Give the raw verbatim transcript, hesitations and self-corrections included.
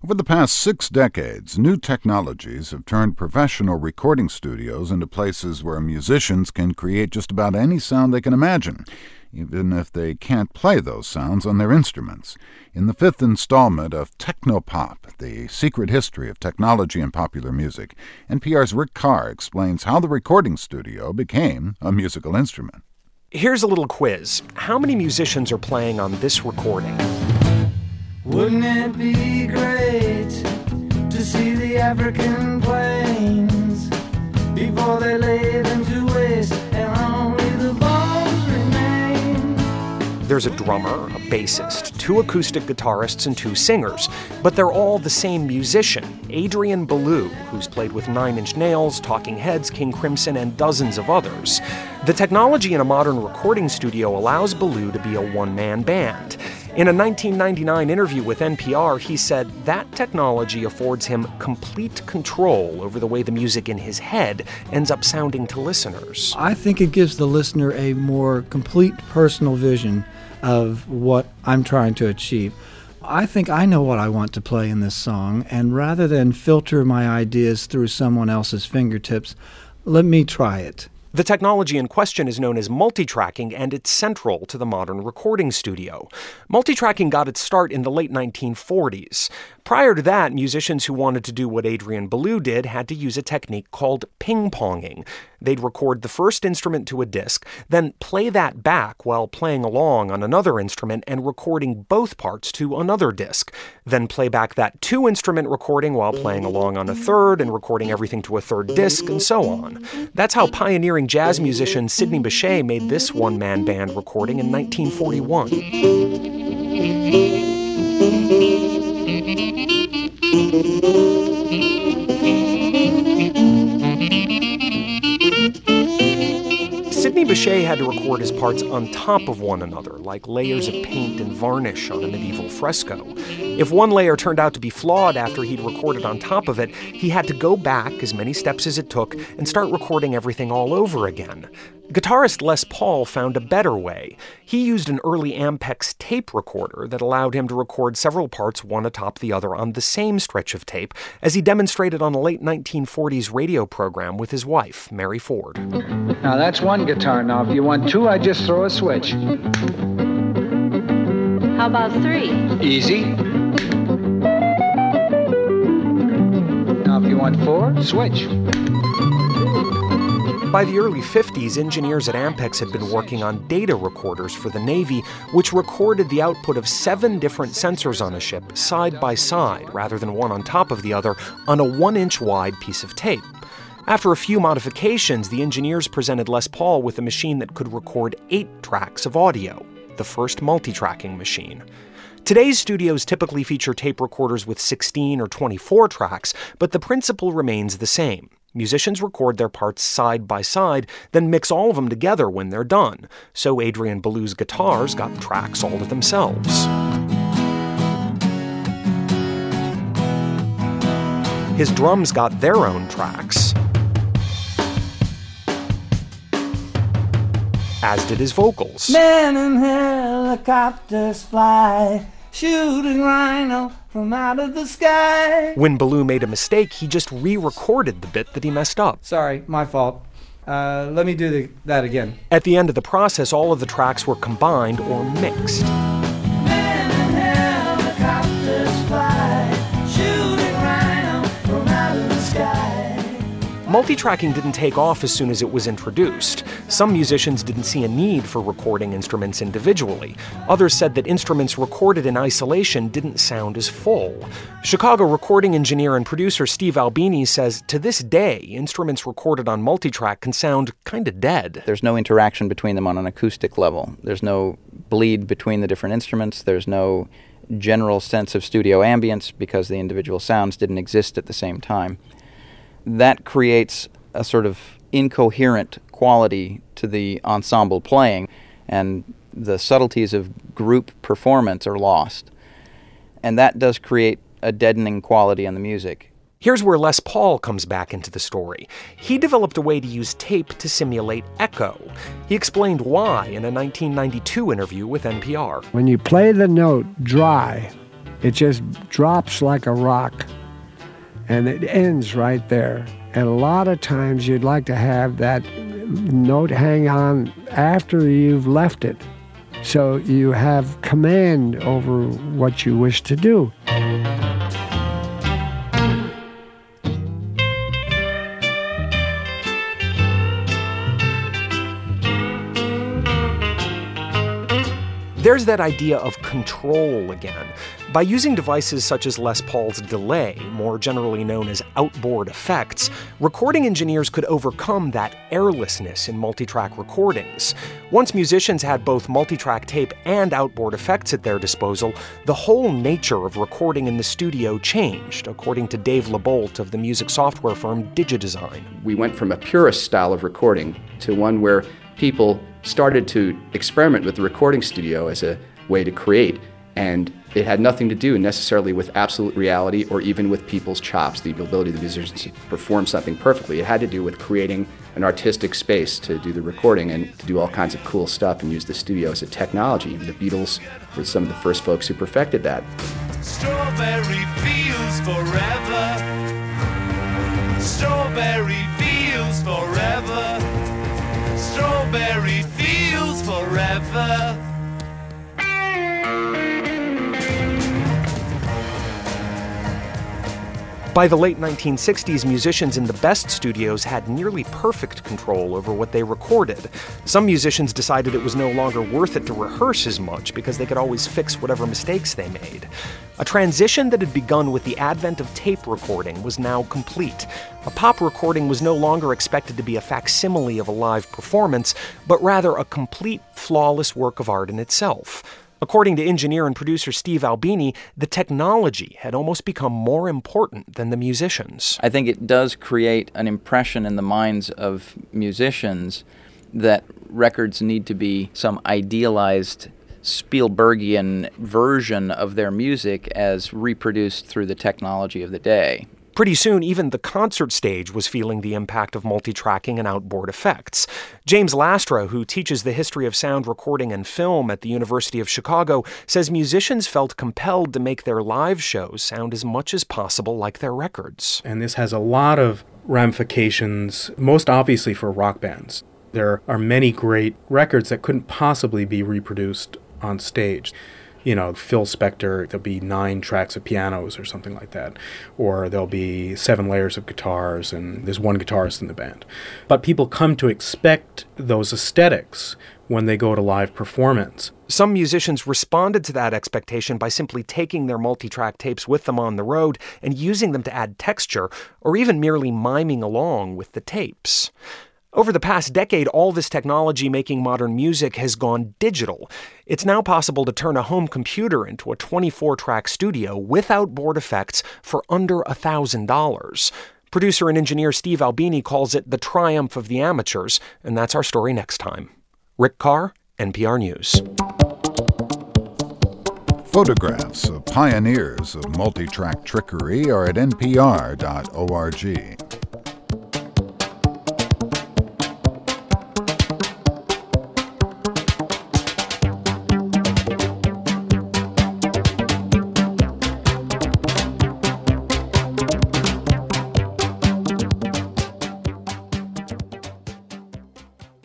Over the past six decades, new technologies have turned professional recording studios into places where musicians can create just about any sound they can imagine, even if they can't play those sounds on their instruments. In the fifth installment of Technopop, the secret history of technology and popular music, N P R's Rick Carr explains how the recording studio became a musical instrument. Here's a little quiz. How many musicians are playing on this recording? Wouldn't it be great to see the African plains before they lay them to waste and only the bones remain? There's a drummer, a bassist, two acoustic guitarists, and two singers, but they're all the same musician, Adrian Belew, who's played with Nine Inch Nails, Talking Heads, King Crimson, and dozens of others. The technology in a modern recording studio allows Belew to be a one-man band. In a nineteen ninety-nine interview with N P R, he said that technology affords him complete control over the way the music in his head ends up sounding to listeners. I think it gives the listener a more complete personal vision of what I'm trying to achieve. I think I know what I want to play in this song, and rather than filter my ideas through someone else's fingertips, let me try it. The technology in question is known as multitracking, and it's central to the modern recording studio. Multitracking got its start in the late nineteen forties. Prior to that, musicians who wanted to do what Adrian Belew did had to use a technique called ping-ponging. They'd record the first instrument to a disc, then play that back while playing along on another instrument and recording both parts to another disc. Then play back that two-instrument recording while playing along on a third and recording everything to a third disc, and so on. That's how pioneering jazz musician Sidney Bechet made this one-man band recording in nineteen forty-one. Sidney Bechet had to record his parts on top of one another, like layers of paint and varnish on a medieval fresco. If one layer turned out to be flawed after he'd recorded on top of it, he had to go back as many steps as it took and start recording everything all over again. Guitarist Les Paul found a better way. He used an early Ampex tape recorder that allowed him to record several parts one atop the other on the same stretch of tape, as he demonstrated on a late nineteen forties radio program with his wife, Mary Ford. Now that's one guitar. Now if you want two, I just throw a switch. How about three? Easy. Now if you want four, switch. By the early fifties, engineers at Ampex had been working on data recorders for the Navy, which recorded the output of seven different sensors on a ship side by side, rather than one on top of the other, on a one-inch wide piece of tape. After a few modifications, the engineers presented Les Paul with a machine that could record eight tracks of audio, the first multitracking machine. Today's studios typically feature tape recorders with sixteen or twenty-four tracks, but the principle remains the same. Musicians record their parts side by side, then mix all of them together when they're done. So Adrian Belew's guitars got tracks all to themselves. His drums got their own tracks, as did his vocals. Men in helicopters fly, shooting rhino from out of the sky. When Belew made a mistake, he just re-recorded the bit that he messed up. Sorry, my fault. Uh, let me do the, that again. At the end of the process, all of the tracks were combined or mixed. Men in helicopters fly, shooting rhino from out of the sky. Multitracking didn't take off as soon as it was introduced. Some musicians didn't see a need for recording instruments individually. Others said that instruments recorded in isolation didn't sound as full. Chicago recording engineer and producer Steve Albini says to this day, instruments recorded on multitrack can sound kind of dead. There's no interaction between them on an acoustic level. There's no bleed between the different instruments. There's no general sense of studio ambience because the individual sounds didn't exist at the same time. That creates a sort of incoherent quality to the ensemble playing, and the subtleties of group performance are lost. And that does create a deadening quality on the music. Here's where Les Paul comes back into the story. He developed a way to use tape to simulate echo. He explained why in a nineteen ninety-two interview with N P R. When you play the note dry, It just drops like a rock, and it ends right there. And a lot of times you'd like to have that note hang on after you've left it, so you have command over what you wish to do. There's that idea of control again. By using devices such as Les Paul's delay, more generally known as outboard effects, recording engineers could overcome that airlessness in multitrack recordings. Once musicians had both multitrack tape and outboard effects at their disposal, the whole nature of recording in the studio changed, according to Dave LeBolt of the music software firm DigiDesign. We went from a purist style of recording to one where people started to experiment with the recording studio as a way to create, and it had nothing to do necessarily with absolute reality or even with people's chops, the ability of the musicians to perform something perfectly. It had to do with creating an artistic space to do the recording and to do all kinds of cool stuff and use the studio as a technology. The Beatles were some of the first folks who perfected that. Strawberry fields forever. Strawberry fields forever. Strawberry fields forever. By the late nineteen sixties, musicians in the best studios had nearly perfect control over what they recorded. Some musicians decided it was no longer worth it to rehearse as much because they could always fix whatever mistakes they made. A transition that had begun with the advent of tape recording was now complete. A pop recording was no longer expected to be a facsimile of a live performance, but rather a complete, flawless work of art in itself. According to engineer and producer Steve Albini, the technology had almost become more important than the musicians. I think it does create an impression in the minds of musicians that records need to be some idealized Spielbergian version of their music as reproduced through the technology of the day. Pretty soon, even the concert stage was feeling the impact of multitracking and outboard effects. James Lastra, who teaches the history of sound recording and film at the University of Chicago, says musicians felt compelled to make their live shows sound as much as possible like their records. And this has a lot of ramifications, most obviously for rock bands. There are many great records that couldn't possibly be reproduced on stage. You know, Phil Spector, there'll be nine tracks of pianos or something like that. Or there'll be seven layers of guitars and there's one guitarist in the band. But people come to expect those aesthetics when they go to live performance. Some musicians responded to that expectation by simply taking their multi-track tapes with them on the road and using them to add texture, or even merely miming along with the tapes. Over the past decade, all this technology making modern music has gone digital. It's now possible to turn a home computer into a twenty-four track studio with outboard effects for under one thousand dollars. Producer and engineer Steve Albini calls it the triumph of the amateurs, and that's our story next time. Rick Carr, N P R News. Photographs of pioneers of multi-track trickery are at N P R dot org.